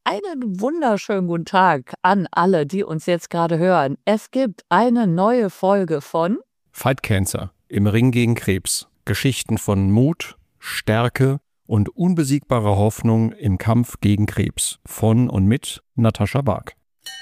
Einen wunderschönen guten Tag an alle, die uns jetzt gerade hören. Es gibt eine neue Folge von Fight Cancer im Ring gegen Krebs. Geschichten von Mut, Stärke und unbesiegbarer Hoffnung im Kampf gegen Krebs. Von und mit Natascha Bark.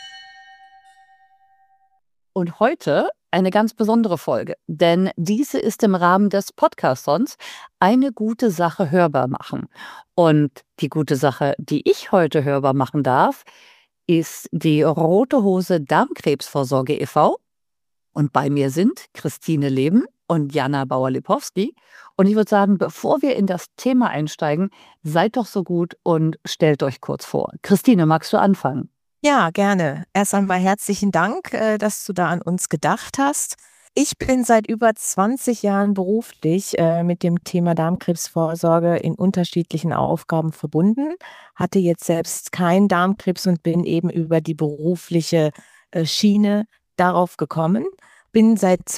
und heute eine ganz besondere Folge, denn diese ist im Rahmen des Podcastons eine gute Sache hörbar machen. Und die gute Sache, die ich heute hörbar machen darf, ist die Rote Hose Darmkrebsvorsorge e.V. Und bei mir sind Christine Leben und Jana Bauer-Lipowski. Und ich würde sagen, bevor wir in das Thema einsteigen, seid doch so gut und stellt euch kurz vor. Christine, magst du anfangen? Ja, gerne. Erst einmal herzlichen Dank, dass du da an uns gedacht hast. Ich bin seit über 20 Jahren beruflich mit dem Thema Darmkrebsvorsorge in unterschiedlichen Aufgaben verbunden, hatte jetzt selbst keinen Darmkrebs und bin eben über die berufliche Schiene darauf gekommen. Bin seit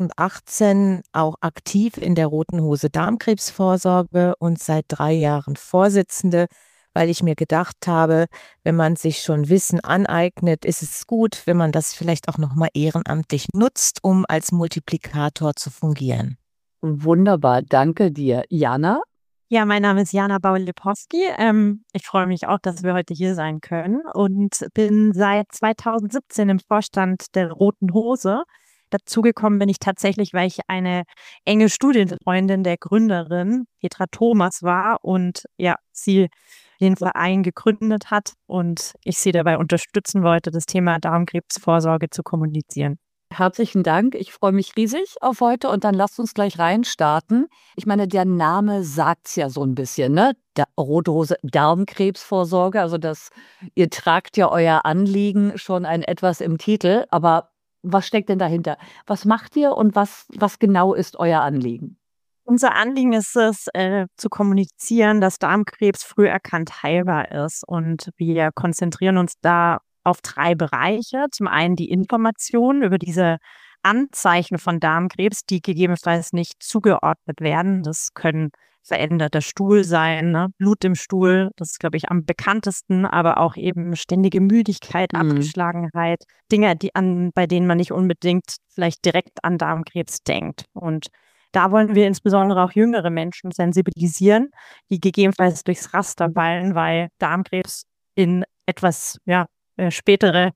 2018 auch aktiv in der Roten Hose Darmkrebsvorsorge und seit 3 Jahren Vorsitzende, weil ich mir gedacht habe, wenn man sich schon Wissen aneignet, ist es gut, wenn man das vielleicht auch nochmal ehrenamtlich nutzt, um als Multiplikator zu fungieren. Wunderbar, danke dir. Jana? Ja, mein Name ist Jana Bauer-Lipowski. Ich freue mich auch, dass wir heute hier sein können und bin seit 2017 im Vorstand der Roten Hose. Dazugekommen bin ich tatsächlich, weil ich eine enge Studienfreundin der Gründerin Petra Thomas war und ja, sie den Verein gegründet hat und ich sie dabei unterstützen wollte, das Thema Darmkrebsvorsorge zu kommunizieren. Herzlichen Dank. Ich freue mich riesig auf heute und dann lasst uns gleich reinstarten. Ich meine, der Name sagt's ja so ein bisschen, ne? Der Rote Hose Darmkrebsvorsorge. Also ihr tragt ja euer Anliegen schon ein etwas im Titel, aber was steckt denn dahinter? Was macht ihr und was genau ist euer Anliegen? Unser Anliegen ist es, zu kommunizieren, dass Darmkrebs früh erkannt heilbar ist. Und wir konzentrieren uns da auf 3 Bereiche. Zum einen die Information über diese Anzeichen von Darmkrebs, die gegebenenfalls nicht zugeordnet werden. Das können veränderter Stuhl sein, ne? Blut im Stuhl, das ist, glaube ich, am bekanntesten, aber auch eben ständige Müdigkeit, Abgeschlagenheit, Dinge, bei denen man nicht unbedingt vielleicht direkt an Darmkrebs denkt. Und da wollen wir insbesondere auch jüngere Menschen sensibilisieren, die gegebenenfalls durchs Raster fallen, weil Darmkrebs in etwas spätere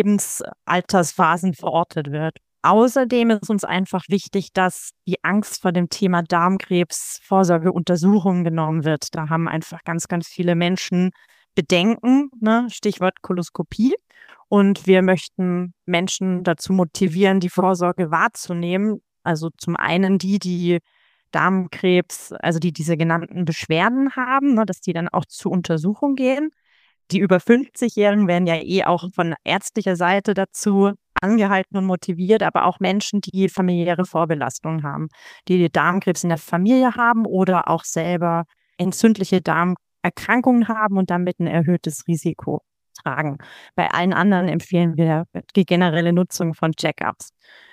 Lebensaltersphasen verortet wird. Außerdem ist uns einfach wichtig, dass die Angst vor dem Thema Darmkrebsvorsorgeuntersuchungen genommen wird. Da haben einfach ganz, ganz viele Menschen Bedenken, ne? Stichwort Koloskopie. Und wir möchten Menschen dazu motivieren, die Vorsorge wahrzunehmen. Also zum einen die Darmkrebs, also die diese genannten Beschwerden haben, ne, dass die dann auch zur Untersuchung gehen. Die über 50-Jährigen werden ja auch von ärztlicher Seite dazu angehalten und motiviert, aber auch Menschen, die familiäre Vorbelastungen haben, die Darmkrebs in der Familie haben oder auch selber entzündliche Darmerkrankungen haben und damit ein erhöhtes Risiko tragen. Bei allen anderen empfehlen wir die generelle Nutzung von Check-ups.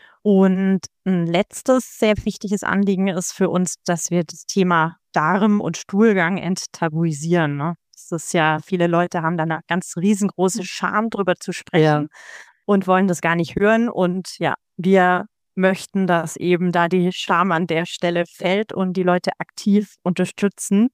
Und ein letztes sehr wichtiges Anliegen ist für uns, dass wir das Thema Darm und Stuhlgang enttabuisieren, ne? Das ist ja, viele Leute haben da eine ganz riesengroße Scham, drüber zu sprechen und wollen das gar nicht hören. Und ja, wir möchten, dass eben da die Scham an der Stelle fällt und die Leute aktiv unterstützen,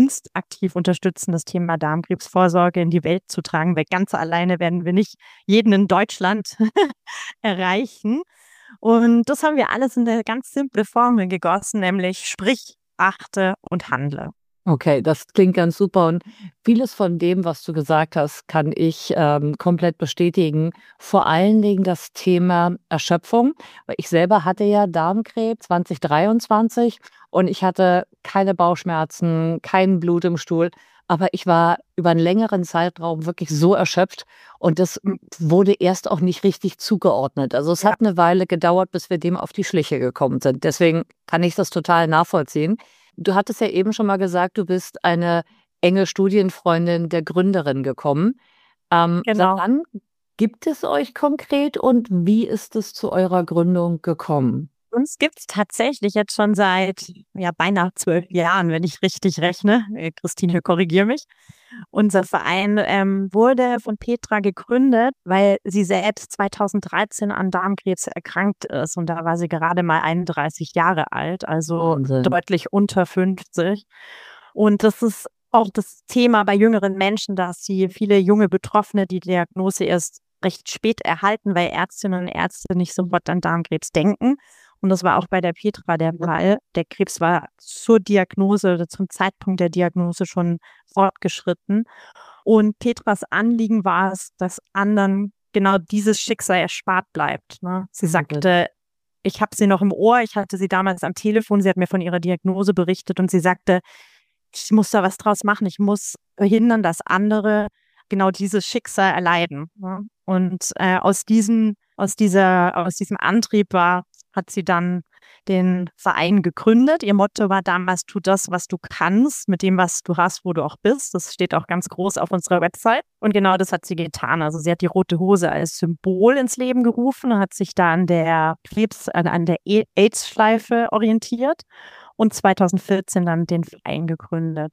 das Thema Darmkrebsvorsorge in die Welt zu tragen, weil ganz alleine werden wir nicht jeden in Deutschland erreichen. Und das haben wir alles in eine ganz simple Formel gegossen, nämlich sprich, achte und handle. Okay, das klingt ganz super und vieles von dem, was du gesagt hast, kann ich komplett bestätigen. Vor allen Dingen das Thema Erschöpfung, weil ich selber hatte ja Darmkrebs 2023 und ich hatte keine Bauchschmerzen, kein Blut im Stuhl, aber ich war über einen längeren Zeitraum wirklich so erschöpft und das wurde erst auch nicht richtig zugeordnet. Also es hat eine Weile gedauert, bis wir dem auf die Schliche gekommen sind. Deswegen kann ich das total nachvollziehen. Du hattest ja eben schon mal gesagt, du bist eine enge Studienfreundin der Gründerin gekommen. Seit Genau. wann gibt es euch konkret und wie ist es zu eurer Gründung gekommen? Uns gibt es tatsächlich jetzt schon seit beinahe 12 Jahren, wenn ich richtig rechne. Christine, korrigier mich. Unser Verein wurde von Petra gegründet, weil sie selbst 2013 an Darmkrebs erkrankt ist. Und da war sie gerade mal 31 Jahre alt, also Wahnsinn. deutlich unter 50. Und das ist auch das Thema bei jüngeren Menschen, dass sie viele junge Betroffene die Diagnose erst recht spät erhalten, weil Ärztinnen und Ärzte nicht sofort an Darmkrebs denken. Und das war auch bei der Petra der Fall. Der Krebs war zur Diagnose oder zum Zeitpunkt der Diagnose schon fortgeschritten. Und Petras Anliegen war es, dass anderen genau dieses Schicksal erspart bleibt. Ne? Sie sagte, ich habe sie noch im Ohr, ich hatte sie damals am Telefon, sie hat mir von ihrer Diagnose berichtet und sie sagte, ich muss da was draus machen, ich muss verhindern, dass andere genau dieses Schicksal erleiden. Ne? Und aus diesem Antrieb hat sie dann den Verein gegründet. Ihr Motto war damals, tu das, was du kannst, mit dem, was du hast, wo du auch bist. Das steht auch ganz groß auf unserer Website. Und genau das hat sie getan. Also sie hat die Rote Hose als Symbol ins Leben gerufen, hat sich da an der AIDS-Schleife orientiert und 2014 dann den Verein gegründet.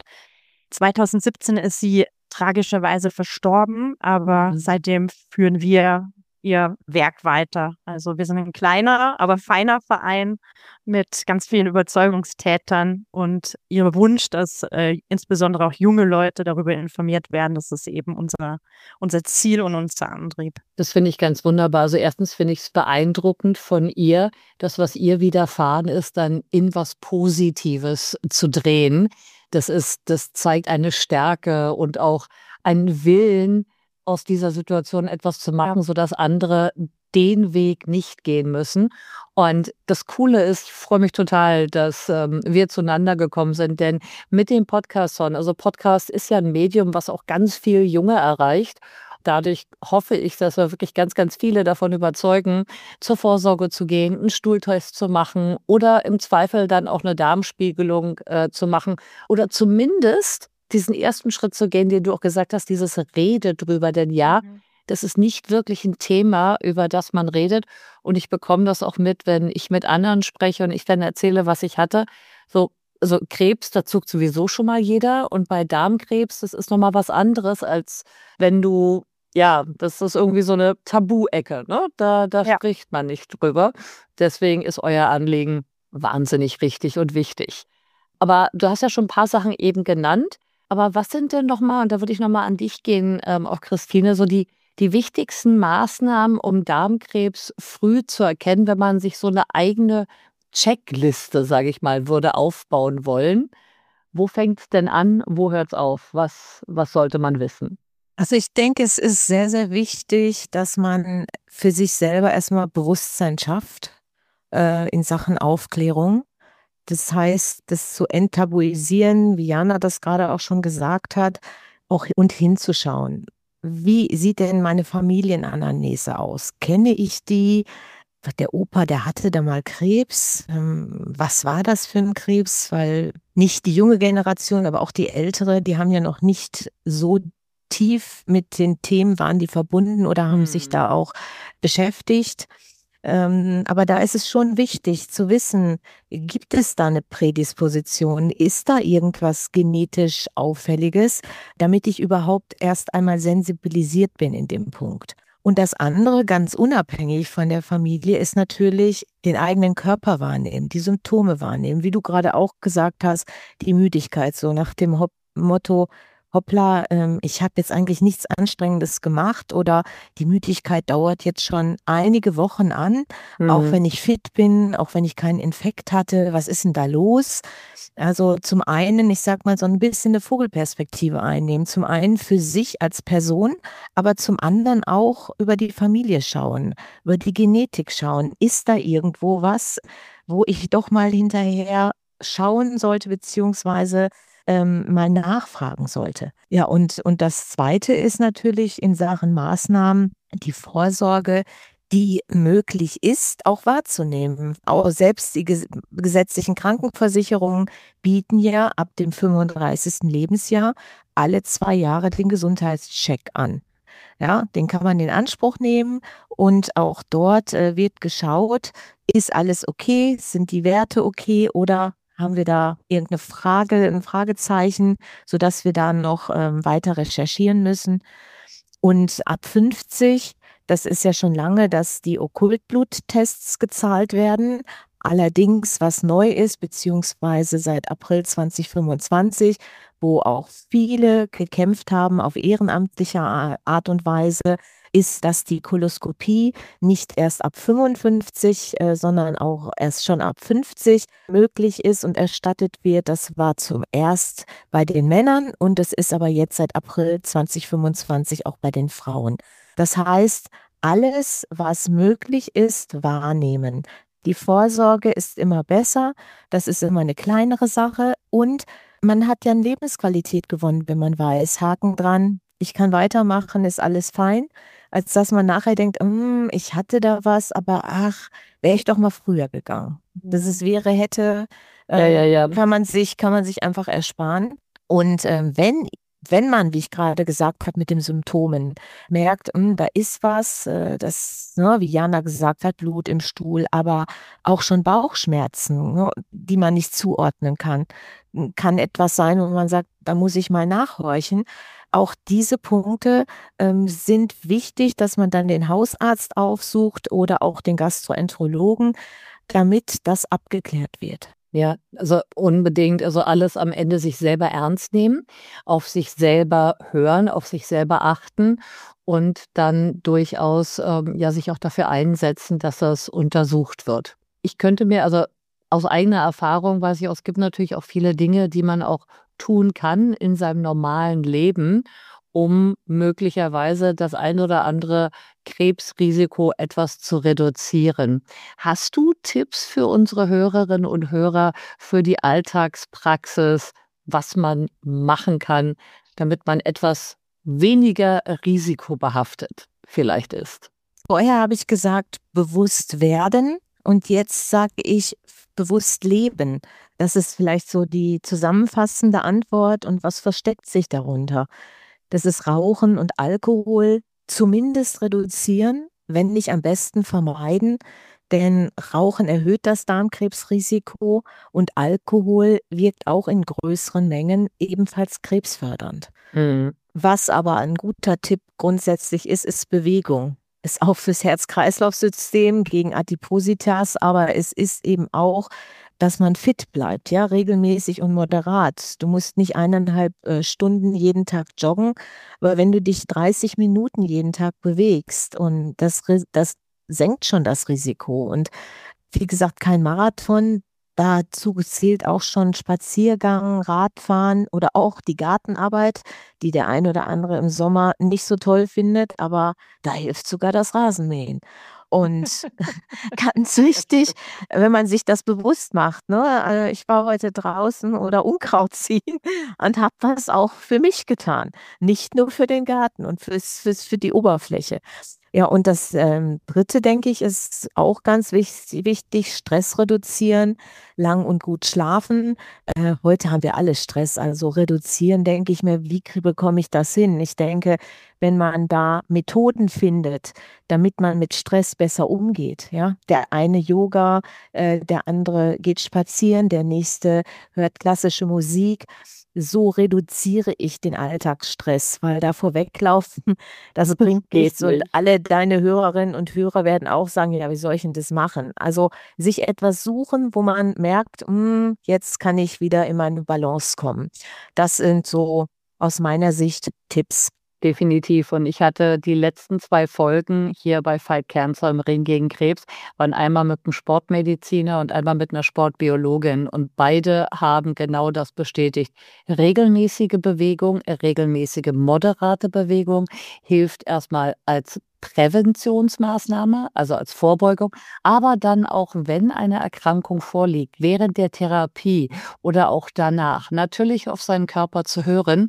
2017 ist sie tragischerweise verstorben, aber seitdem führen wir ihr Werk weiter. Also wir sind ein kleiner, aber feiner Verein mit ganz vielen Überzeugungstätern und ihr Wunsch, dass insbesondere auch junge Leute darüber informiert werden, das ist eben unser Ziel und unser Antrieb. Das finde ich ganz wunderbar. Also erstens finde ich es beeindruckend von ihr, das, was ihr widerfahren ist, dann in was Positives zu drehen. Das zeigt eine Stärke und auch einen Willen, aus dieser Situation etwas zu machen, sodass andere den Weg nicht gehen müssen. Und das Coole ist, ich freue mich total, dass wir zueinander gekommen sind, denn mit dem Podcast, also Podcast ist ja ein Medium, was auch ganz viel Junge erreicht. Dadurch hoffe ich, dass wir wirklich ganz, ganz viele davon überzeugen, zur Vorsorge zu gehen, einen Stuhltest zu machen oder im Zweifel dann auch eine Darmspiegelung zu machen oder zumindest diesen ersten Schritt zu gehen, den du auch gesagt hast, dieses Rede drüber. Denn das ist nicht wirklich ein Thema, über das man redet. Und ich bekomme das auch mit, wenn ich mit anderen spreche und ich dann erzähle, was ich hatte. Also Krebs, da zuckt sowieso schon mal jeder. Und bei Darmkrebs, das ist nochmal was anderes, als wenn du, das ist irgendwie so eine Tabu-Ecke. Ne? Da spricht man nicht drüber. Deswegen ist euer Anliegen wahnsinnig richtig und wichtig. Aber du hast ja schon ein paar Sachen eben genannt. Aber was sind denn nochmal, und da würde ich nochmal an dich gehen, auch Christine, so die wichtigsten Maßnahmen, um Darmkrebs früh zu erkennen, wenn man sich so eine eigene Checkliste, sage ich mal, würde aufbauen wollen? Wo fängt es denn an? Wo hört es auf? Was sollte man wissen? Also ich denke, es ist sehr, sehr wichtig, dass man für sich selber erstmal Bewusstsein schafft in Sachen Aufklärung. Das heißt, das zu enttabuisieren, wie Jana das gerade auch schon gesagt hat, auch und hinzuschauen. Wie sieht denn meine Familienanamnese aus? Kenne ich die? Der Opa, der hatte da mal Krebs. Was war das für ein Krebs? Weil nicht die junge Generation, aber auch die ältere, die haben ja noch nicht so tief mit den Themen, waren die verbunden oder haben sich da auch beschäftigt. Aber da ist es schon wichtig zu wissen, gibt es da eine Prädisposition? Ist da irgendwas genetisch Auffälliges, damit ich überhaupt erst einmal sensibilisiert bin in dem Punkt? Und das andere, ganz unabhängig von der Familie, ist natürlich den eigenen Körper wahrnehmen, die Symptome wahrnehmen. Wie du gerade auch gesagt hast, die Müdigkeit, so nach dem Motto, hoppla, ich habe jetzt eigentlich nichts Anstrengendes gemacht oder die Müdigkeit dauert jetzt schon einige Wochen an, auch wenn ich fit bin, auch wenn ich keinen Infekt hatte. Was ist denn da los? Also zum einen, ich sag mal, so ein bisschen eine Vogelperspektive einnehmen. Zum einen für sich als Person, aber zum anderen auch über die Familie schauen, über die Genetik schauen. Ist da irgendwo was, wo ich doch mal hinterher schauen sollte, beziehungsweise mal nachfragen sollte. Ja, und das Zweite ist natürlich in Sachen Maßnahmen die Vorsorge, die möglich ist, auch wahrzunehmen. Auch selbst die gesetzlichen Krankenversicherungen bieten ja ab dem 35. Lebensjahr alle 2 Jahre den Gesundheitscheck an. Ja, den kann man in Anspruch nehmen und auch dort wird geschaut, ist alles okay, sind die Werte okay oder haben wir da irgendeine Frage, ein Fragezeichen, sodass wir da noch weiter recherchieren müssen. Und ab 50, das ist ja schon lange, dass die Okkultbluttests gezahlt werden. Allerdings, was neu ist, beziehungsweise seit April 2025, wo auch viele gekämpft haben auf ehrenamtliche Art und Weise, ist, dass die Koloskopie nicht erst ab 55, sondern auch erst schon ab 50 möglich ist und erstattet wird. Das war zuerst bei den Männern und es ist aber jetzt seit April 2025 auch bei den Frauen. Das heißt, alles, was möglich ist, wahrnehmen. Die Vorsorge ist immer besser, das ist immer eine kleinere Sache und man hat ja eine Lebensqualität gewonnen, wenn man weiß, Haken dran, ich kann weitermachen, ist alles fein, als dass man nachher denkt, ich hatte da was, aber ach, wäre ich doch mal früher gegangen. Dass es wäre, hätte, Ja. kann man sich einfach ersparen. Und wenn man, wie ich gerade gesagt habe, mit den Symptomen merkt, da ist was, wie Jana gesagt hat, Blut im Stuhl, aber auch schon Bauchschmerzen, ne, die man nicht zuordnen kann etwas sein, wo man sagt, da muss ich mal nachhorchen. Auch diese Punkte sind wichtig, dass man dann den Hausarzt aufsucht oder auch den Gastroenterologen, damit das abgeklärt wird. Ja, also unbedingt, also alles am Ende sich selber ernst nehmen, auf sich selber hören, auf sich selber achten und dann durchaus sich auch dafür einsetzen, dass das untersucht wird. Ich könnte mir, also aus eigener Erfahrung weiß ich auch, es gibt natürlich auch viele Dinge, die man auch tun kann in seinem normalen Leben, um möglicherweise das ein oder andere Krebsrisiko etwas zu reduzieren. Hast du Tipps für unsere Hörerinnen und Hörer für die Alltagspraxis, was man machen kann, damit man etwas weniger risikobehaftet vielleicht ist? Vorher habe ich gesagt, bewusst werden und jetzt sage ich bewusst leben. Das ist vielleicht so die zusammenfassende Antwort und was versteckt sich darunter? Das ist Rauchen und Alkohol zumindest reduzieren, wenn nicht am besten vermeiden, denn Rauchen erhöht das Darmkrebsrisiko und Alkohol wirkt auch in größeren Mengen ebenfalls krebsfördernd. Mhm. Was aber ein guter Tipp grundsätzlich ist Bewegung. Ist auch fürs Herz-Kreislauf-System gegen Adipositas, aber es ist eben auch, dass man fit bleibt, ja, regelmäßig und moderat. Du musst nicht 1,5 Stunden jeden Tag joggen, aber wenn du dich 30 Minuten jeden Tag bewegst und das senkt schon das Risiko. Und wie gesagt, kein Marathon, dazu zählt auch schon Spaziergang, Radfahren oder auch die Gartenarbeit, die der ein oder andere im Sommer nicht so toll findet, aber da hilft sogar das Rasenmähen. Und ganz wichtig, wenn man sich das bewusst macht, ne? Ich war heute draußen oder Unkraut ziehen und habe was auch für mich getan. Nicht nur für den Garten und für die Oberfläche. Ja, und das Dritte, denke ich, ist auch ganz wichtig, Stress reduzieren, lang und gut schlafen. Heute haben wir alle Stress, also reduzieren, denke ich mir, wie bekomme ich das hin? Ich denke, wenn man da Methoden findet, damit man mit Stress besser umgeht, ja, der eine Yoga, der andere geht spazieren, der nächste hört klassische Musik. So reduziere ich den Alltagsstress, weil davor weglaufen, das bringt nichts. Und alle deine Hörerinnen und Hörer werden auch sagen, ja, wie soll ich denn das machen? Also sich etwas suchen, wo man merkt, jetzt kann ich wieder in meine Balance kommen. Das sind so aus meiner Sicht Tipps. Definitiv. Und ich hatte die letzten 2 Folgen hier bei Fight Cancer im Ring gegen Krebs, waren einmal mit einem Sportmediziner und einmal mit einer Sportbiologin. Und beide haben genau das bestätigt. Regelmäßige Bewegung, regelmäßige moderate Bewegung hilft erstmal als Präventionsmaßnahme, also als Vorbeugung, aber dann auch, wenn eine Erkrankung vorliegt, während der Therapie oder auch danach, natürlich auf seinen Körper zu hören,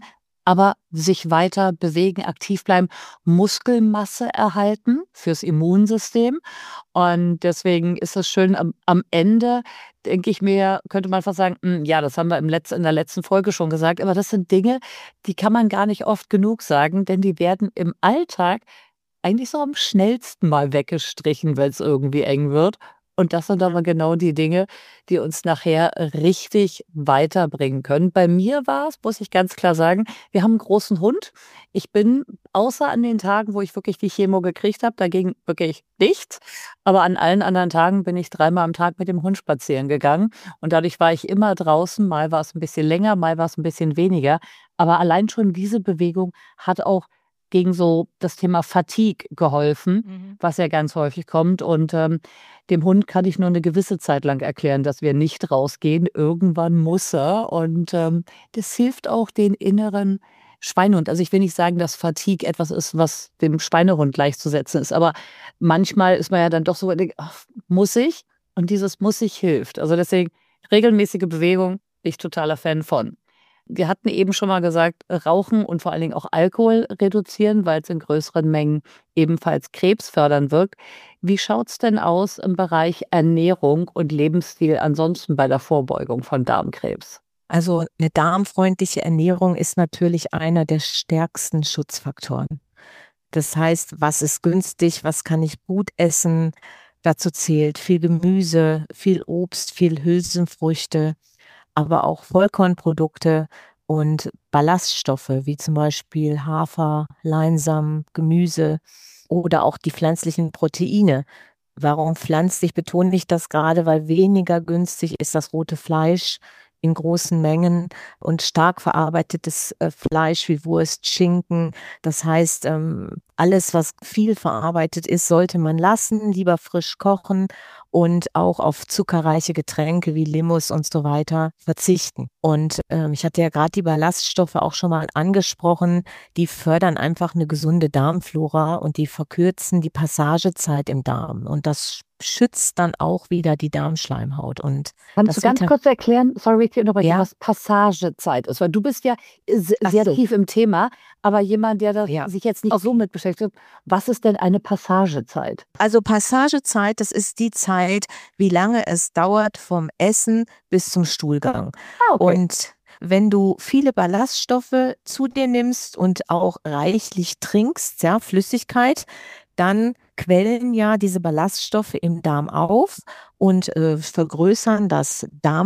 aber sich weiter bewegen, aktiv bleiben, Muskelmasse erhalten fürs Immunsystem. Und deswegen ist es schön, am Ende denke ich mir, könnte man fast sagen, ja, das haben wir in der letzten Folge schon gesagt, aber das sind Dinge, die kann man gar nicht oft genug sagen, denn die werden im Alltag eigentlich so am schnellsten mal weggestrichen, wenn es irgendwie eng wird. Und das sind aber genau die Dinge, die uns nachher richtig weiterbringen können. Bei mir war es, muss ich ganz klar sagen, wir haben einen großen Hund. Ich bin, außer an den Tagen, wo ich wirklich die Chemo gekriegt habe, dagegen wirklich nichts. Aber an allen anderen Tagen bin ich 3-mal am Tag mit dem Hund spazieren gegangen. Und dadurch war ich immer draußen. Mal war es ein bisschen länger, mal war es ein bisschen weniger. Aber allein schon diese Bewegung hat auch gegen so das Thema Fatigue geholfen, was ja ganz häufig kommt. Und dem Hund kann ich nur eine gewisse Zeit lang erklären, dass wir nicht rausgehen. Irgendwann muss er. Und das hilft auch den inneren Schweinehund. Also ich will nicht sagen, dass Fatigue etwas ist, was dem Schweinehund gleichzusetzen ist. Aber manchmal ist man ja dann doch so, ach, muss ich? Und dieses muss ich hilft. Also deswegen regelmäßige Bewegung, bin ich totaler Fan von. Wir hatten eben schon mal gesagt, Rauchen und vor allen Dingen auch Alkohol reduzieren, weil es in größeren Mengen ebenfalls krebsfördernd wirkt. Wie schaut es denn aus im Bereich Ernährung und Lebensstil ansonsten bei der Vorbeugung von Darmkrebs? Also eine darmfreundliche Ernährung ist natürlich einer der stärksten Schutzfaktoren. Das heißt, was ist günstig, was kann ich gut essen? Dazu zählt viel Gemüse, viel Obst, viel Hülsenfrüchte, aber auch Vollkornprodukte und Ballaststoffe, wie zum Beispiel Hafer, Leinsamen, Gemüse oder auch die pflanzlichen Proteine. Warum pflanzlich betone ich das gerade? Weil weniger günstig ist das rote Fleisch in großen Mengen und stark verarbeitetes Fleisch wie Wurst, Schinken. Das heißt, alles, was viel verarbeitet ist, sollte man lassen, lieber frisch kochen und auch auf zuckerreiche Getränke wie Limos und so weiter verzichten. Und ich hatte ja gerade die Ballaststoffe auch schon mal angesprochen, die fördern einfach eine gesunde Darmflora und die verkürzen die Passagezeit im Darm. Und das schützt dann auch wieder die Darmschleimhaut. Und Kannst du ganz kurz erklären, sorry, ich unterbreche, was Passagezeit ist? Weil du bist ja sehr tief im Thema, aber jemand, der sich jetzt nicht so mit beschäftigt, was ist denn eine Passagezeit? Also Passagezeit, das ist die Zeit, wie lange es dauert vom Essen bis zum Stuhlgang. Und wenn du viele Ballaststoffe zu dir nimmst und auch reichlich trinkst, ja, Flüssigkeit, dann quellen ja diese Ballaststoffe im Darm auf und vergrößern das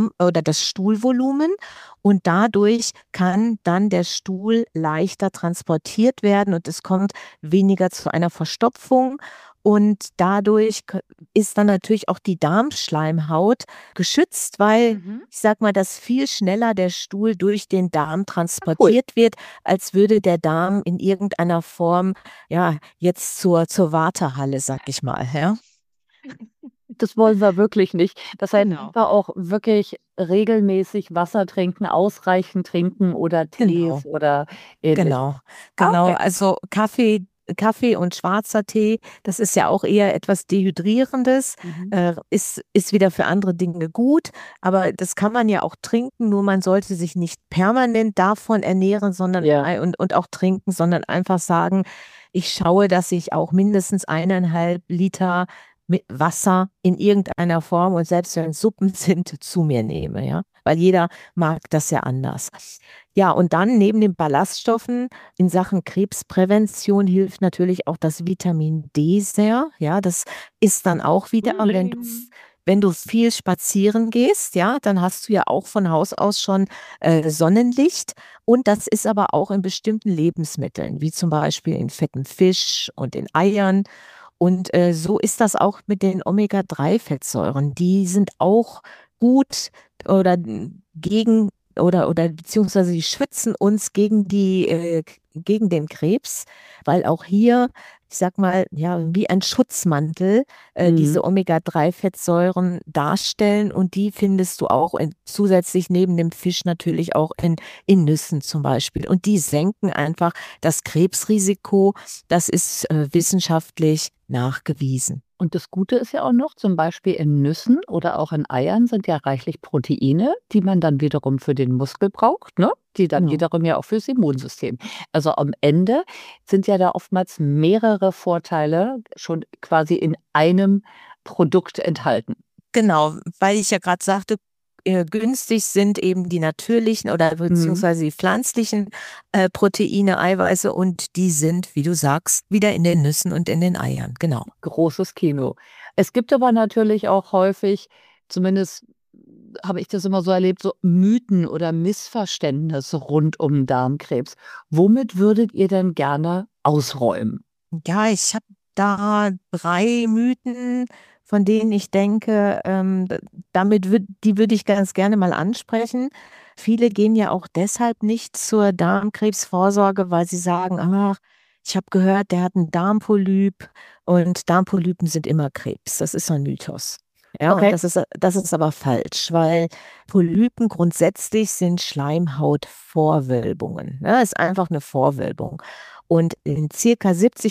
das Stuhlvolumen und dadurch kann dann der Stuhl leichter transportiert werden und es kommt weniger zu einer Verstopfung. Und dadurch ist dann natürlich auch die Darmschleimhaut geschützt, weil ich sag mal, dass viel schneller der Stuhl durch den Darm transportiert wird, als würde der Darm in irgendeiner Form jetzt zur Wartehalle, sag ich mal. Ja? Das wollen wir wirklich nicht. Das heißt, wir auch wirklich regelmäßig Wasser trinken, ausreichend trinken oder Tees oder ähnliches. Genau. Also Kaffee und schwarzer Tee, das ist ja auch eher etwas Dehydrierendes, ist wieder für andere Dinge gut, aber das kann man ja auch trinken, nur man sollte sich nicht permanent davon ernähren, sondern und auch trinken, sondern einfach sagen, ich schaue, dass ich auch mindestens 1,5 Liter mit Wasser in irgendeiner Form und selbst wenn es Suppen sind, zu mir nehme, ja, weil jeder mag das ja anders. Ja, und dann neben den Ballaststoffen in Sachen Krebsprävention hilft natürlich auch das Vitamin D sehr, ja, das ist dann auch wieder, wenn du viel spazieren gehst, ja, dann hast du ja auch von Haus aus schon Sonnenlicht und das ist aber auch in bestimmten Lebensmitteln, wie zum Beispiel in fettem Fisch und in Eiern. Und so ist das auch mit den Omega-3-Fettsäuren. Die sind auch gut oder beziehungsweise die schützen uns gegen den Krebs, weil auch hier, ich sag mal, ja, wie ein Schutzmantel diese Omega-3-Fettsäuren darstellen und die findest du auch zusätzlich neben dem Fisch natürlich auch in Nüssen zum Beispiel. Und die senken einfach das Krebsrisiko, das ist wissenschaftlich nachgewiesen. Und das Gute ist ja auch noch, zum Beispiel in Nüssen oder auch in Eiern sind ja reichlich Proteine, die man dann wiederum für den Muskel braucht, ne? Die dann Genau. wiederum ja auch fürs Immunsystem. Also am Ende sind ja da oftmals mehrere Vorteile schon quasi in einem Produkt enthalten. Genau, weil ich ja gerade sagte, günstig sind eben die natürlichen oder beziehungsweise die pflanzlichen Proteine, Eiweiße und die sind, wie du sagst, wieder in den Nüssen und in den Eiern. Genau. Großes Kino. Es gibt aber natürlich auch häufig, zumindest habe ich das immer so erlebt, so Mythen oder Missverständnisse rund um Darmkrebs. Womit würdet ihr denn gerne ausräumen? Ja, ich habe da 3 Mythen, von denen ich denke, die würde ich ganz gerne mal ansprechen. Viele gehen ja auch deshalb nicht zur Darmkrebsvorsorge, weil sie sagen, ach, ich habe gehört, der hat einen Darmpolyp und Darmpolypen sind immer Krebs. Das ist so ein Mythos. Ja, und Okay. das ist aber falsch, weil Polypen grundsätzlich sind Schleimhautvorwölbungen. Ja, ist einfach eine Vorwölbung. Und in circa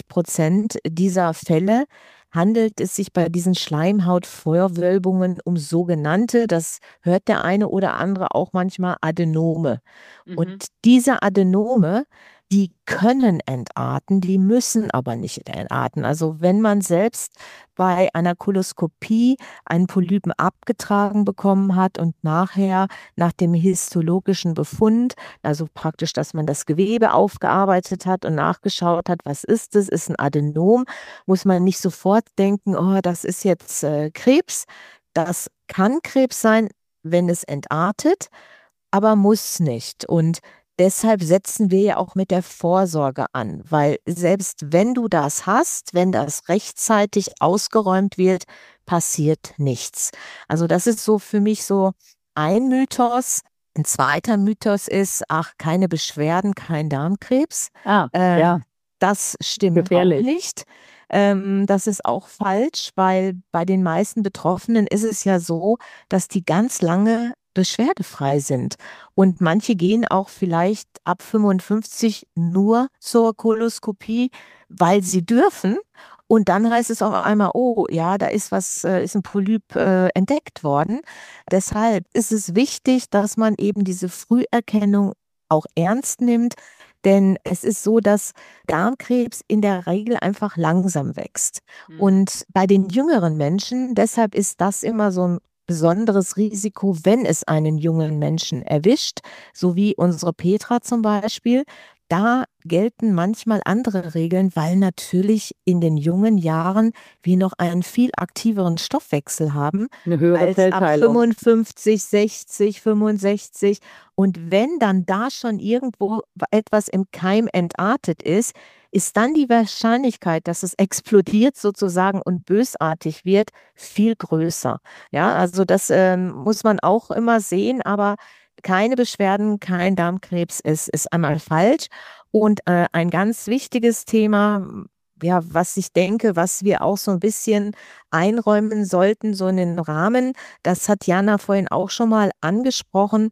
70% dieser Fälle handelt es sich bei diesen Schleimhautvorwölbungen um sogenannte, das hört der eine oder andere auch manchmal, Adenome. Und diese Adenome, die können entarten, die müssen aber nicht entarten. Also wenn man selbst bei einer Koloskopie einen Polypen abgetragen bekommen hat und nachher nach dem histologischen Befund, also praktisch, dass man das Gewebe aufgearbeitet hat und nachgeschaut hat, was ist es, ist ein Adenom, muss man nicht sofort denken, oh, das ist jetzt Krebs. Das kann Krebs sein, wenn es entartet, aber muss nicht. Und deshalb setzen wir ja auch mit der Vorsorge an, weil selbst wenn du das hast, wenn das rechtzeitig ausgeräumt wird, passiert nichts. Also das ist so für mich so ein Mythos. Ein zweiter Mythos ist, ach, keine Beschwerden, kein Darmkrebs. Ja, Das stimmt auch gefährlich. nicht. Das ist auch falsch, weil bei den meisten Betroffenen ist es ja so, dass die ganz lange beschwerdefrei sind. Und manche gehen auch vielleicht ab 55 nur zur Koloskopie, weil sie dürfen. Und dann heißt es auf einmal, oh ja, da ist ist ein Polyp entdeckt worden. Deshalb ist es wichtig, dass man eben diese Früherkennung auch ernst nimmt. Denn es ist so, dass Darmkrebs in der Regel einfach langsam wächst. Und bei den jüngeren Menschen, deshalb ist das immer so ein besonderes Risiko, wenn es einen jungen Menschen erwischt, so wie unsere Petra zum Beispiel. Da gelten manchmal andere Regeln, weil natürlich in den jungen Jahren wir noch einen viel aktiveren Stoffwechsel haben Eine höhere als ab Zellteilung. 55, 60, 65. Und wenn dann da schon irgendwo etwas im Keim entartet ist dann die Wahrscheinlichkeit, dass es explodiert sozusagen und bösartig wird, viel größer. Ja, also das muss man auch immer sehen, aber keine Beschwerden, kein Darmkrebs ist einmal falsch. Und ein ganz wichtiges Thema, ja, was ich denke, was wir auch so ein bisschen einräumen sollten, so in den Rahmen, das hat Jana vorhin auch schon mal angesprochen,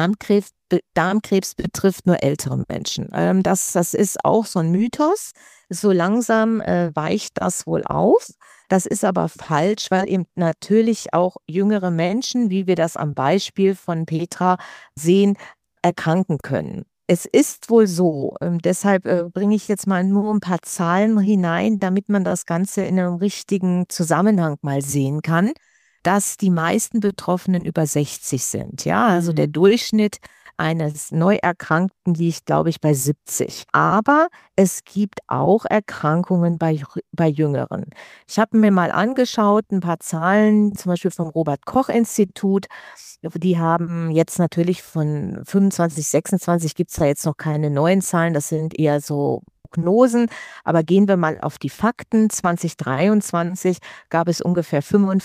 Darmkrebs betrifft nur ältere Menschen. Das ist auch so ein Mythos. So langsam weicht das wohl auf. Das ist aber falsch, weil eben natürlich auch jüngere Menschen, wie wir das am Beispiel von Petra sehen, erkranken können. Es ist wohl so, deshalb bringe ich jetzt mal nur ein paar Zahlen hinein, damit man das Ganze in einem richtigen Zusammenhang mal sehen kann, dass die meisten Betroffenen über 60 sind. Ja, also der Durchschnitt eines Neuerkrankten liegt, glaube ich, bei 70. Aber es gibt auch Erkrankungen bei Jüngeren. Ich habe mir mal angeschaut, ein paar Zahlen, zum Beispiel vom Robert-Koch-Institut. Die haben jetzt natürlich von 25, 26 gibt es da jetzt noch keine neuen Zahlen. Das sind eher so Prognosen. Aber gehen wir mal auf die Fakten. 2023 gab es ungefähr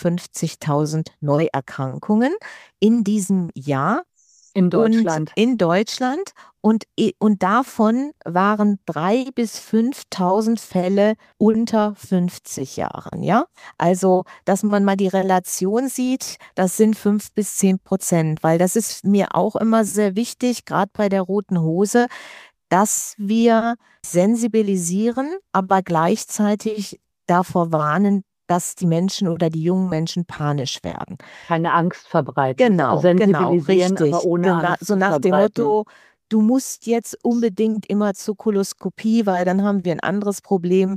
55.000 Neuerkrankungen in diesem Jahr. In Deutschland. In Deutschland. Und davon waren 3.000 bis 5.000 Fälle unter 50 Jahren. Ja? Also, dass man mal die Relation sieht, das sind 5 bis 10%, weil das ist mir auch immer sehr wichtig, gerade bei der Roten Hose, dass wir sensibilisieren, aber gleichzeitig davor warnen, dass die Menschen oder die jungen Menschen panisch werden. Keine Angst verbreiten. Genau, Sensibilisieren, richtig. aber ohne Angst So zu nach dem verbreiten. Motto, du musst jetzt unbedingt immer zur Koloskopie, weil dann haben wir ein anderes Problem.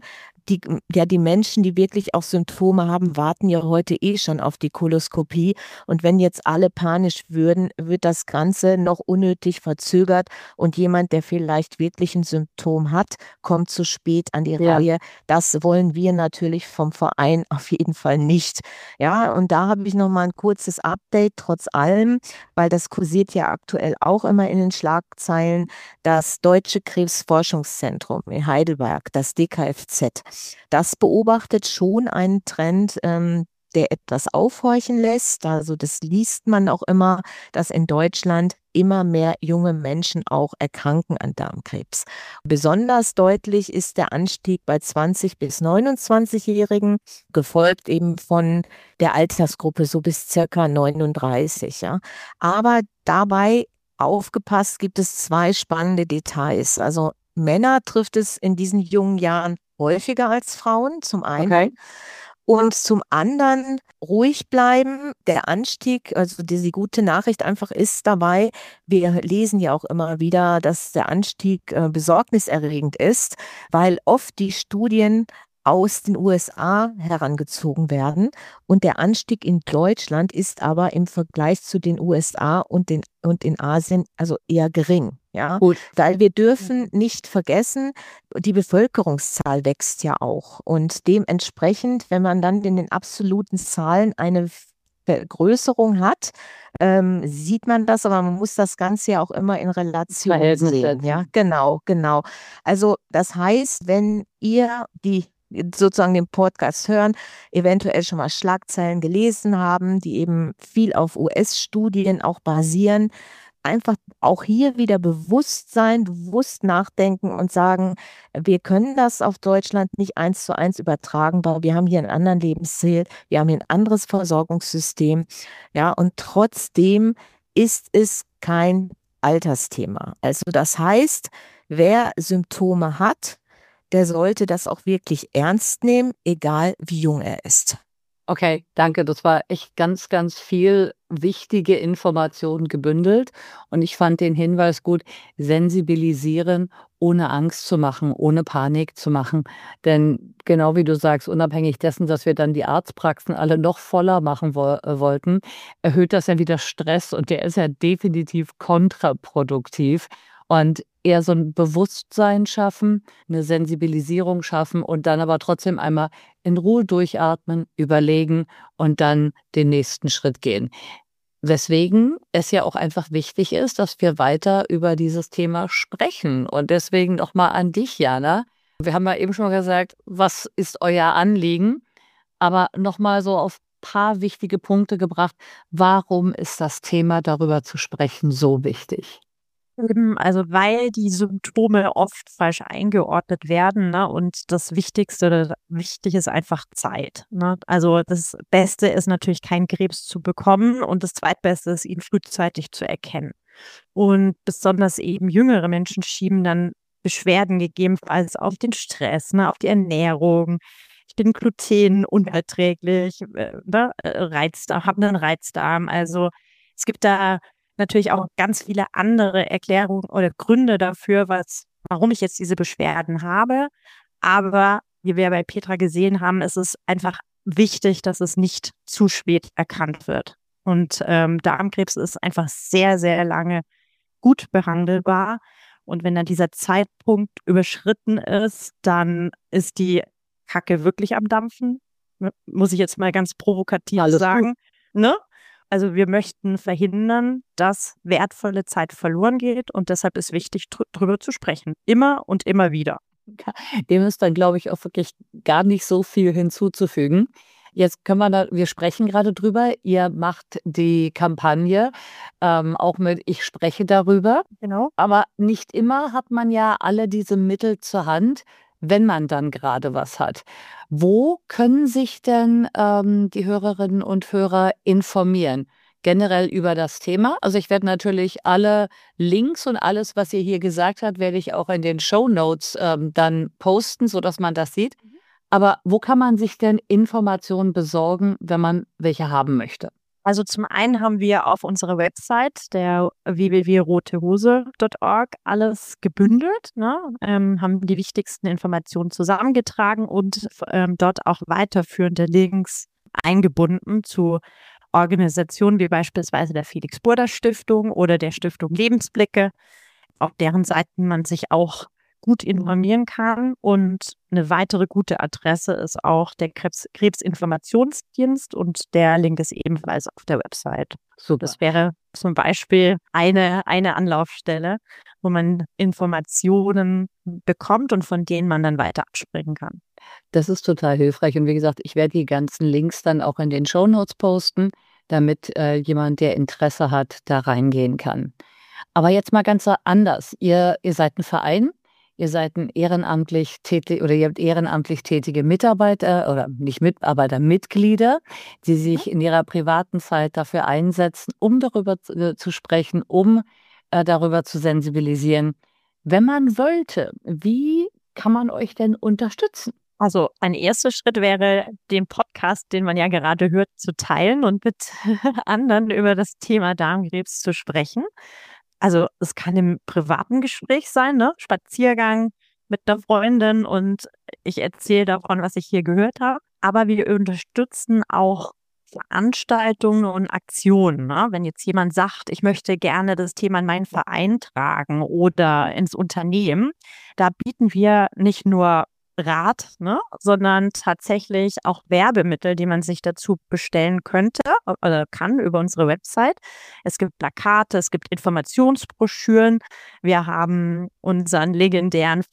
Die Menschen, die wirklich auch Symptome haben, warten ja heute schon auf die Koloskopie. Und wenn jetzt alle panisch würden, wird das Ganze noch unnötig verzögert und jemand, der vielleicht wirklich ein Symptom hat, kommt zu spät an die Ja. Reihe. Das wollen wir natürlich vom Verein auf jeden Fall nicht. Ja, und da habe ich noch mal ein kurzes Update, trotz allem, weil das kursiert ja aktuell auch immer in den Schlagzeilen. Das Deutsche Krebsforschungszentrum in Heidelberg, das DKFZ, das beobachtet schon einen Trend, der etwas aufhorchen lässt. Also das liest man auch immer, dass in Deutschland immer mehr junge Menschen auch erkranken an Darmkrebs. Besonders deutlich ist der Anstieg bei 20- bis 29-Jährigen, gefolgt eben von der Altersgruppe so bis circa 39. Ja. Aber dabei aufgepasst, gibt es zwei spannende Details. Also Männer trifft es in diesen jungen Jahren häufiger als Frauen, zum einen. Okay. Und zum anderen ruhig bleiben. Der Anstieg, also die gute Nachricht einfach ist dabei, wir lesen ja auch immer wieder, dass der Anstieg besorgniserregend ist, weil oft die Studien aus den USA herangezogen werden. Und der Anstieg in Deutschland ist aber im Vergleich zu den USA und in Asien also eher gering. Ja? Gut. Weil wir dürfen nicht vergessen, die Bevölkerungszahl wächst ja auch. Und dementsprechend, wenn man dann in den absoluten Zahlen eine Vergrößerung hat, sieht man das, aber man muss das Ganze ja auch immer in Relation Verhältnis sehen. setzen. Ja, genau. Also das heißt, wenn ihr die sozusagen den Podcast hören, eventuell schon mal Schlagzeilen gelesen haben, die eben viel auf US-Studien auch basieren, einfach auch hier wieder bewusst sein, bewusst nachdenken und sagen, wir können das auf Deutschland nicht 1:1 übertragen, weil wir haben hier einen anderen Lebensstil, wir haben hier ein anderes Versorgungssystem, ja, und trotzdem ist es kein Altersthema. Also das heißt, wer Symptome hat, der sollte das auch wirklich ernst nehmen, egal wie jung er ist. Okay, danke. Das war echt ganz, ganz viel wichtige Informationen gebündelt. Und ich fand den Hinweis gut, sensibilisieren, ohne Angst zu machen, ohne Panik zu machen. Denn genau wie du sagst, unabhängig dessen, dass wir dann die Arztpraxen alle noch voller machen wollten, erhöht das ja wieder Stress und der ist ja definitiv kontraproduktiv. Und eher so ein Bewusstsein schaffen, eine Sensibilisierung schaffen und dann aber trotzdem einmal in Ruhe durchatmen, überlegen und dann den nächsten Schritt gehen. Weswegen es ja auch einfach wichtig ist, dass wir weiter über dieses Thema sprechen. Und deswegen nochmal an dich, Jana. Wir haben ja eben schon gesagt, was ist euer Anliegen? Aber nochmal so auf ein paar wichtige Punkte gebracht. Warum ist das Thema, darüber zu sprechen, so wichtig? Also weil die Symptome oft falsch eingeordnet werden, ne? Und das Wichtigste oder wichtig ist einfach Zeit. Ne? Also das Beste ist natürlich, keinen Krebs zu bekommen und das Zweitbeste ist, ihn frühzeitig zu erkennen. Und besonders eben jüngere Menschen schieben dann Beschwerden gegebenenfalls auf den Stress, ne? Auf die Ernährung. Ich bin glutenunverträglich, ne? Reizdarm, habe einen Reizdarm. Also es gibt da natürlich auch ganz viele andere Erklärungen oder Gründe dafür, warum ich jetzt diese Beschwerden habe. Aber wie wir bei Petra gesehen haben, ist es einfach wichtig, dass es nicht zu spät erkannt wird. Und Darmkrebs ist einfach sehr, sehr lange gut behandelbar. Und wenn dann dieser Zeitpunkt überschritten ist, dann ist die Kacke wirklich am Dampfen. Muss ich jetzt mal ganz provokativ sagen. Ne? Also wir möchten verhindern, dass wertvolle Zeit verloren geht und deshalb ist wichtig, drüber zu sprechen. Immer und immer wieder. Dem ist dann, glaube ich, auch wirklich gar nicht so viel hinzuzufügen. Jetzt können wir sprechen gerade drüber. Ihr macht die Kampagne auch mit Ich spreche darüber. Genau. Aber nicht immer hat man ja alle diese Mittel zur Hand, wenn man dann gerade was hat. Wo können sich denn die Hörerinnen und Hörer informieren? Generell über das Thema. Also ich werde natürlich alle Links und alles, was ihr hier gesagt habt, werde ich auch in den Shownotes dann posten, sodass man das sieht. Aber wo kann man sich denn Informationen besorgen, wenn man welche haben möchte? Also zum einen haben wir auf unserer Website, der www.rotehose.org, alles gebündelt, ne? Haben die wichtigsten Informationen zusammengetragen und dort auch weiterführende Links eingebunden zu Organisationen wie beispielsweise der Felix-Burda-Stiftung oder der Stiftung Lebensblicke, auf deren Seiten man sich auch gut informieren kann. Und eine weitere gute Adresse ist auch der Krebsinformationsdienst und der Link ist ebenfalls auf der Website. Super. Das wäre zum Beispiel eine Anlaufstelle, wo man Informationen bekommt und von denen man dann weiter abspringen kann. Das ist total hilfreich. Und wie gesagt, ich werde die ganzen Links dann auch in den Shownotes posten, damit jemand, der Interesse hat, da reingehen kann. Aber jetzt mal ganz anders. Ihr seid ein Verein, ihr seid ein ehrenamtlich tätig oder ihr habt ehrenamtlich tätige Mitarbeiter oder nicht Mitarbeiter, Mitglieder, die sich in ihrer privaten Zeit dafür einsetzen, um darüber zu sprechen, um darüber zu sensibilisieren. Wenn man wollte, wie kann man euch denn unterstützen? Also ein erster Schritt wäre, den Podcast, den man ja gerade hört, zu teilen und mit anderen über das Thema Darmkrebs zu sprechen. Also es kann im privaten Gespräch sein, ne? Spaziergang mit einer Freundin und ich erzähle davon, was ich hier gehört habe. Aber wir unterstützen auch Veranstaltungen und Aktionen, ne? Wenn jetzt jemand sagt, ich möchte gerne das Thema in meinen Verein tragen oder ins Unternehmen, da bieten wir nicht nur Rat, ne, sondern tatsächlich auch Werbemittel, die man sich dazu bestellen könnte oder kann über unsere Website. Es gibt Plakate, es gibt Informationsbroschüren. Wir haben unseren legendären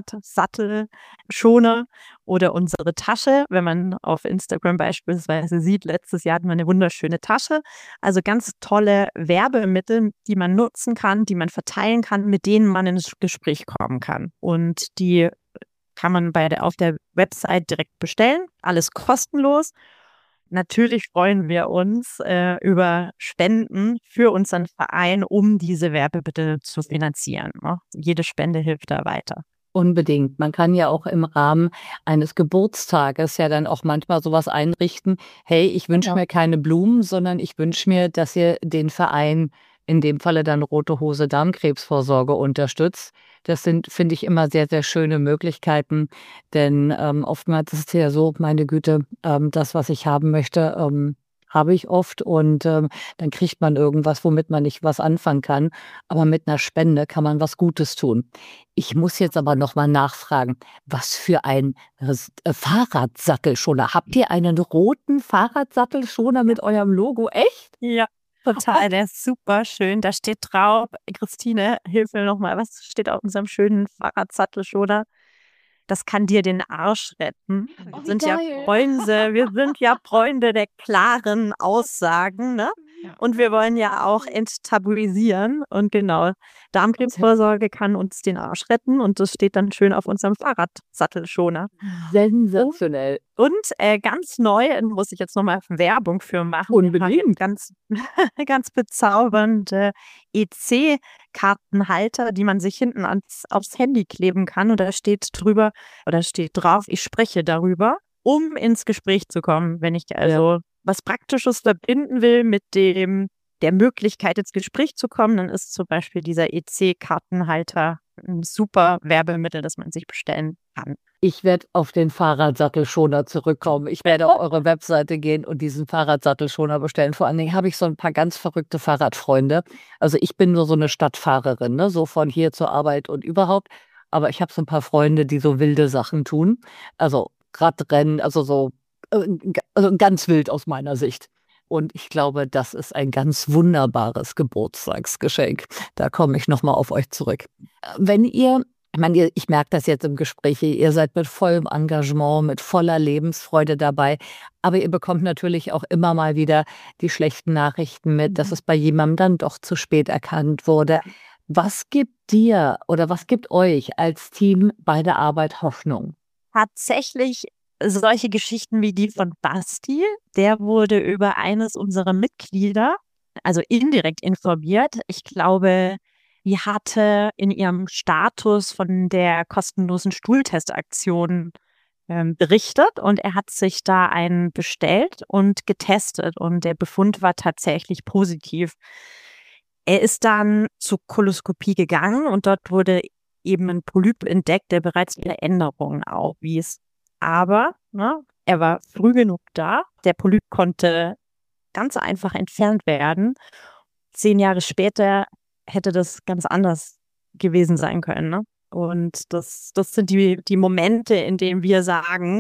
Fahrradsattel-Schoner oder unsere Tasche. Wenn man auf Instagram beispielsweise sieht, letztes Jahr hatten wir eine wunderschöne Tasche. Also ganz tolle Werbemittel, die man nutzen kann, die man verteilen kann, mit denen man ins Gespräch kommen kann. Und die kann man auf der Website direkt bestellen. Alles kostenlos. Natürlich freuen wir uns über Spenden für unseren Verein, um diese Werbemittel zu finanzieren, ne? Jede Spende hilft da weiter. Unbedingt. Man kann ja auch im Rahmen eines Geburtstages ja dann auch manchmal sowas einrichten. Hey, ich wünsche mir keine Blumen, sondern ich wünsche mir, dass ihr den Verein, in dem Falle dann Rote Hose Darmkrebsvorsorge, unterstützt. Das sind, finde ich, immer sehr, sehr schöne Möglichkeiten, denn oftmals ist es ja so, meine Güte, das, was ich haben möchte, habe ich oft und dann kriegt man irgendwas, womit man nicht was anfangen kann. Aber mit einer Spende kann man was Gutes tun. Ich muss jetzt aber nochmal nachfragen, was für ein Fahrradsattelschoner? Habt ihr einen roten Fahrradsattelschoner mit eurem Logo? Echt? Ja. Total, der ist super schön. Da steht drauf, Christine, hilf mir nochmal, was steht auf unserem schönen Fahrradsattelschoner? Das kann dir den Arsch retten. Oh, Wir sind ja Freunde der klaren Aussagen, ne? Und wir wollen ja auch enttabuisieren. Und genau, Darmkrebsvorsorge kann uns den Arsch retten. Und das steht dann schön auf unserem Fahrradsattelschoner. Sensationell. Und ganz neu, muss ich jetzt nochmal Werbung für machen. Unbedingt. Ganz, ganz bezaubernde EC-Kartenhalter, die man sich hinten aufs Handy kleben kann. Und da steht drüber, oder steht drauf, ich spreche darüber, um ins Gespräch zu kommen. Wenn ich also was Praktisches verbinden will mit der Möglichkeit, ins Gespräch zu kommen, dann ist zum Beispiel dieser EC-Kartenhalter ein super Werbemittel, das man sich bestellen kann. Ich werde auf den Fahrradsattelschoner zurückkommen. Ich werde auf eure Webseite gehen und diesen Fahrradsattelschoner bestellen. Vor allen Dingen habe ich so ein paar ganz verrückte Fahrradfreunde. Also ich bin nur so eine Stadtfahrerin, ne? So von hier zur Arbeit und überhaupt. Aber ich habe so ein paar Freunde, die so wilde Sachen tun. Also Radrennen, also ganz wild aus meiner Sicht. Und ich glaube, das ist ein ganz wunderbares Geburtstagsgeschenk. Da komme ich nochmal auf euch zurück. Wenn ihr, ich merke das jetzt im Gespräch, ihr seid mit vollem Engagement, mit voller Lebensfreude dabei, aber ihr bekommt natürlich auch immer mal wieder die schlechten Nachrichten mit, dass es bei jemandem dann doch zu spät erkannt wurde. Was gibt dir oder was gibt euch als Team bei der Arbeit Hoffnung? Tatsächlich solche Geschichten wie die von Basti, der wurde über eines unserer Mitglieder, also indirekt informiert. Ich glaube, die hatte in ihrem Status von der kostenlosen Stuhltestaktion berichtet und er hat sich da einen bestellt und getestet und der Befund war tatsächlich positiv. Er ist dann zur Koloskopie gegangen und dort wurde eben ein Polyp entdeckt, der bereits Veränderungen aufwies. Aber er war früh genug da. Der Polyp konnte ganz einfach entfernt werden. 10 Jahre später hätte das ganz anders gewesen sein können. Ne? Und das sind die Momente, in denen wir sagen,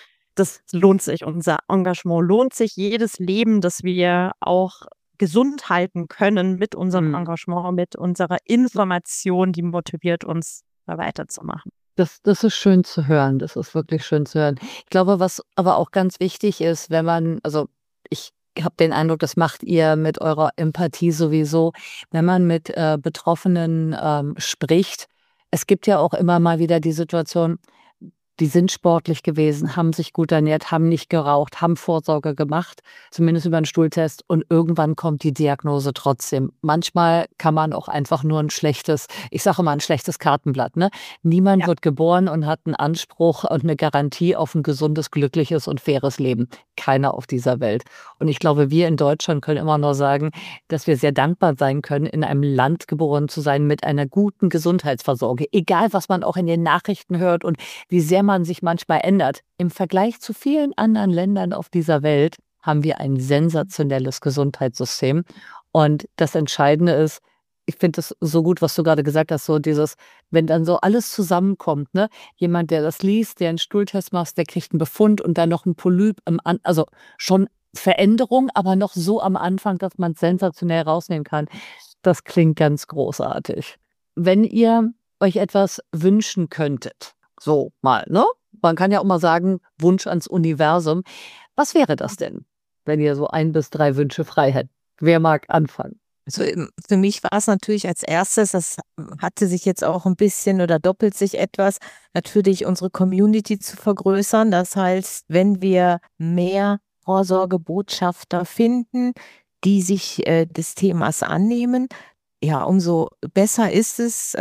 das lohnt sich, unser Engagement lohnt sich, jedes Leben, das wir auch gesund halten können mit unserem Engagement, mit unserer Information, die motiviert uns, da weiterzumachen. Das ist schön zu hören. Das ist wirklich schön zu hören. Ich glaube, was aber auch ganz wichtig ist, wenn man, also ich habe den Eindruck, das macht ihr mit eurer Empathie sowieso, wenn man mit Betroffenen spricht. Es gibt ja auch immer mal wieder die Situation, die sind sportlich gewesen, haben sich gut ernährt, haben nicht geraucht, haben Vorsorge gemacht, zumindest über einen Stuhltest und irgendwann kommt die Diagnose trotzdem. Manchmal kann man auch einfach nur ein schlechtes, ich sage immer ein schlechtes Kartenblatt, ne? Niemand wird geboren und hat einen Anspruch und eine Garantie auf ein gesundes, glückliches und faires Leben. Keiner auf dieser Welt. Und ich glaube, wir in Deutschland können immer nur sagen, dass wir sehr dankbar sein können, in einem Land geboren zu sein mit einer guten Gesundheitsversorgung. Egal, was man auch in den Nachrichten hört und wie sehr man sich manchmal ändert. Im Vergleich zu vielen anderen Ländern auf dieser Welt haben wir ein sensationelles Gesundheitssystem. Und das Entscheidende ist, ich finde es so gut, was du gerade gesagt hast, so dieses, wenn dann so alles zusammenkommt, ne? Jemand, der das liest, der einen Stuhltest macht, der kriegt einen Befund und dann noch ein Polyp, also schon Veränderung, aber noch so am Anfang, dass man es sensationell rausnehmen kann. Das klingt ganz großartig. Wenn ihr euch etwas wünschen könntet, so mal, ne? Man kann ja auch mal sagen, Wunsch ans Universum. Was wäre das denn, wenn ihr so 1 bis 3 Wünsche frei hättet? Wer mag anfangen? Also für mich war es natürlich als erstes, das hatte sich jetzt auch ein bisschen oder doppelt sich etwas, natürlich unsere Community zu vergrößern. Das heißt, wenn wir mehr Vorsorgebotschafter finden, die sich des Themas annehmen, ja, umso besser ist es,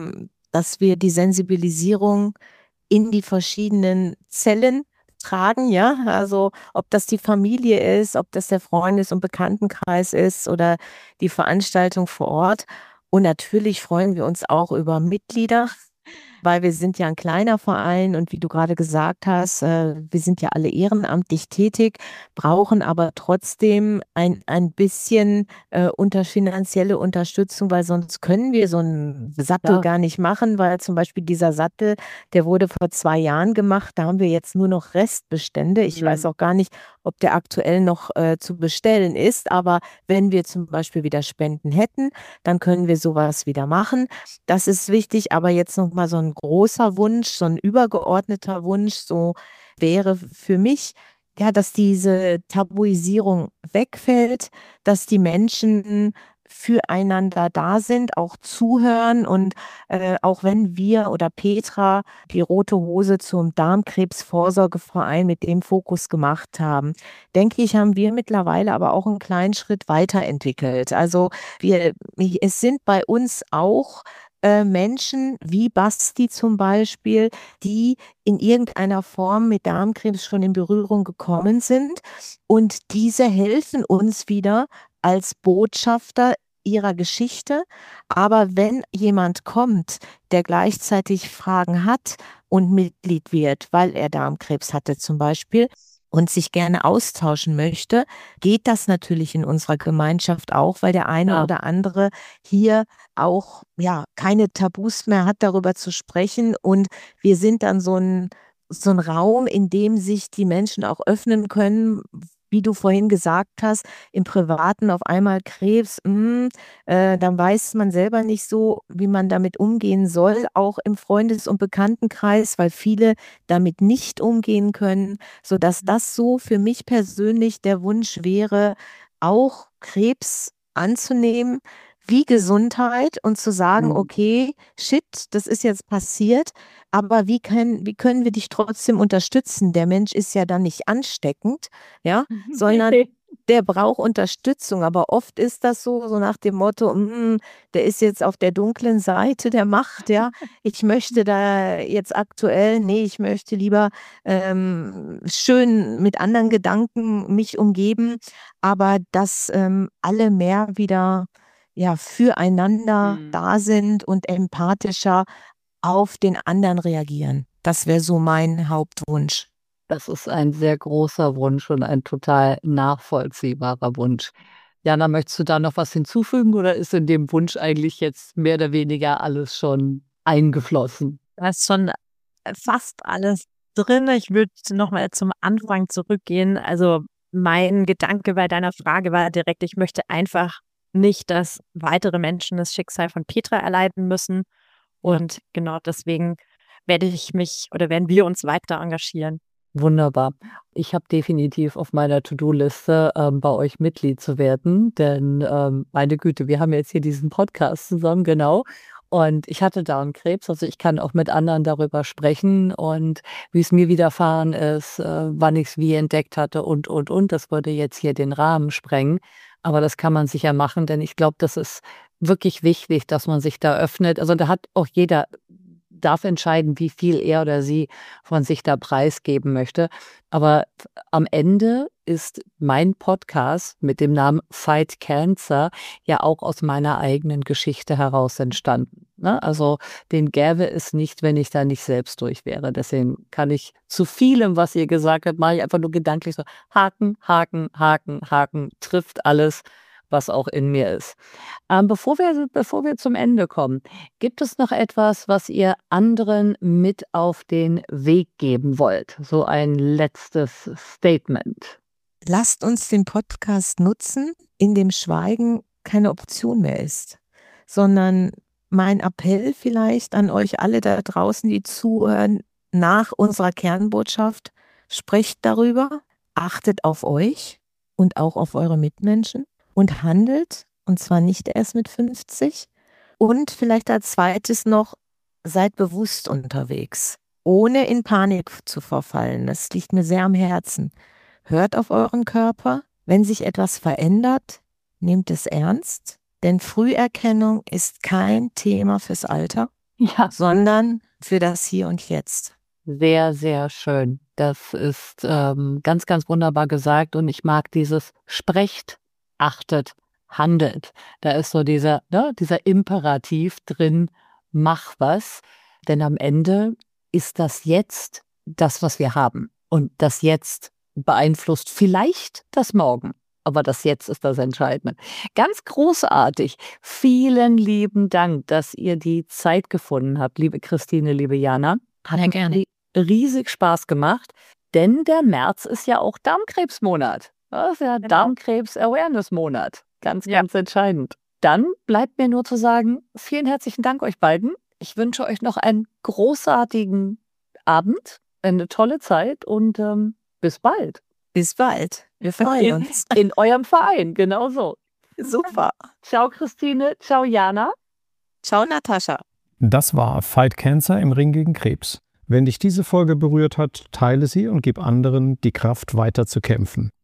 dass wir die Sensibilisierung in die verschiedenen Zellen tragen, ja, also ob das die Familie ist, ob das der Freundes- und Bekanntenkreis ist oder die Veranstaltung vor Ort. Und natürlich freuen wir uns auch über Mitglieder, weil wir sind ja ein kleiner Verein und wie du gerade gesagt hast, wir sind ja alle ehrenamtlich tätig, brauchen aber trotzdem ein bisschen finanzielle Unterstützung, weil sonst können wir so einen Sattel gar nicht machen, weil zum Beispiel dieser Sattel, der wurde vor 2 Jahren gemacht, da haben wir jetzt nur noch Restbestände. Ich weiß auch gar nicht, ob der aktuell noch zu bestellen ist, aber wenn wir zum Beispiel wieder Spenden hätten, dann können wir sowas wieder machen. Das ist wichtig, aber jetzt nochmal so ein großer Wunsch, so ein übergeordneter Wunsch, so wäre für mich, ja, dass diese Tabuisierung wegfällt, dass die Menschen füreinander da sind, auch zuhören und auch wenn wir oder Petra die Rote Hose zum Darmkrebsvorsorgeverein mit dem Fokus gemacht haben, denke ich, haben wir mittlerweile aber auch einen kleinen Schritt weiterentwickelt. Also es sind bei uns auch Menschen wie Basti zum Beispiel, die in irgendeiner Form mit Darmkrebs schon in Berührung gekommen sind und diese helfen uns wieder als Botschafter ihrer Geschichte. Aber wenn jemand kommt, der gleichzeitig Fragen hat und Mitglied wird, weil er Darmkrebs hatte zum Beispiel, und sich gerne austauschen möchte, geht das natürlich in unserer Gemeinschaft auch, weil der eine oder andere hier auch keine Tabus mehr hat, darüber zu sprechen. Und wir sind dann so ein Raum, in dem sich die Menschen auch öffnen können, wie du vorhin gesagt hast, im Privaten auf einmal Krebs, dann weiß man selber nicht so, wie man damit umgehen soll, auch im Freundes- und Bekanntenkreis, weil viele damit nicht umgehen können, sodass das so für mich persönlich der Wunsch wäre, auch Krebs anzunehmen wie Gesundheit und zu sagen, okay, shit, das ist jetzt passiert, aber wie können wir dich trotzdem unterstützen? Der Mensch ist ja dann nicht ansteckend, ja, sondern der braucht Unterstützung, aber oft ist das so nach dem Motto, der ist jetzt auf der dunklen Seite der Macht, ja. Ich möchte da jetzt aktuell, nee, ich möchte lieber schön mit anderen Gedanken mich umgeben, aber dass alle mehr wieder füreinander da sind und empathischer auf den anderen reagieren. Das wäre so mein Hauptwunsch. Das ist ein sehr großer Wunsch und ein total nachvollziehbarer Wunsch. Jana, möchtest du da noch was hinzufügen oder ist in dem Wunsch eigentlich jetzt mehr oder weniger alles schon eingeflossen? Da ist schon fast alles drin. Ich würde nochmal zum Anfang zurückgehen. Also mein Gedanke bei deiner Frage war direkt, ich möchte einfach nicht, dass weitere Menschen das Schicksal von Petra erleiden müssen. Und genau deswegen werden wir uns weiter engagieren. Wunderbar. Ich habe definitiv auf meiner To-Do-Liste, bei euch Mitglied zu werden, denn meine Güte, wir haben jetzt hier diesen Podcast zusammen, genau. Und ich hatte Darmkrebs, also ich kann auch mit anderen darüber sprechen und wie es mir widerfahren ist, wann ich es wie entdeckt hatte und. Das würde jetzt hier den Rahmen sprengen. Aber das kann man sicher machen, denn ich glaube, das ist wirklich wichtig, dass man sich da öffnet. Also da hat auch jeder darf entscheiden, wie viel er oder sie von sich da preisgeben möchte. Aber am Ende ist mein Podcast mit dem Namen Fight Cancer ja auch aus meiner eigenen Geschichte heraus entstanden. Ne? Also den gäbe es nicht, wenn ich da nicht selbst durch wäre. Deswegen kann ich zu vielem, was ihr gesagt habt, mache ich einfach nur gedanklich so Haken, Haken, Haken, Haken, trifft alles, was auch in mir ist. Bevor wir zum Ende kommen, gibt es noch etwas, was ihr anderen mit auf den Weg geben wollt? So ein letztes Statement. Lasst uns den Podcast nutzen, in dem Schweigen keine Option mehr ist, sondern mein Appell vielleicht an euch alle da draußen, die zuhören, nach unserer Kernbotschaft, sprecht darüber, achtet auf euch und auch auf eure Mitmenschen und handelt, und zwar nicht erst mit 50. Und vielleicht als zweites noch, seid bewusst unterwegs, ohne in Panik zu verfallen. Das liegt mir sehr am Herzen. Hört auf euren Körper. Wenn sich etwas verändert, nehmt es ernst, denn Früherkennung ist kein Thema fürs Alter, sondern für das Hier und Jetzt. Sehr, sehr schön. Das ist ganz, ganz wunderbar gesagt und ich mag dieses Sprecht, achtet, handelt. Da ist so dieser Imperativ drin, mach was, denn am Ende ist das Jetzt das, was wir haben. Und das Jetzt beeinflusst vielleicht das Morgen, aber das Jetzt ist das Entscheidende. Ganz großartig. Vielen lieben Dank, dass ihr die Zeit gefunden habt, liebe Christine, liebe Jana. Hat gerne. Riesig Spaß gemacht, denn der März ist ja auch Darmkrebsmonat. Das ist ja Genau. Darmkrebs-Awareness-Monat. Ganz, ganz entscheidend. Dann bleibt mir nur zu sagen, vielen herzlichen Dank euch beiden. Ich wünsche euch noch einen großartigen Abend, eine tolle Zeit und bis bald. Bis bald. Wir freuen uns. In eurem Verein, genau so. Super. Ciao Christine, ciao Jana. Ciao Natascha. Das war Fight Cancer im Ring gegen Krebs. Wenn dich diese Folge berührt hat, teile sie und gib anderen die Kraft, weiter zu kämpfen.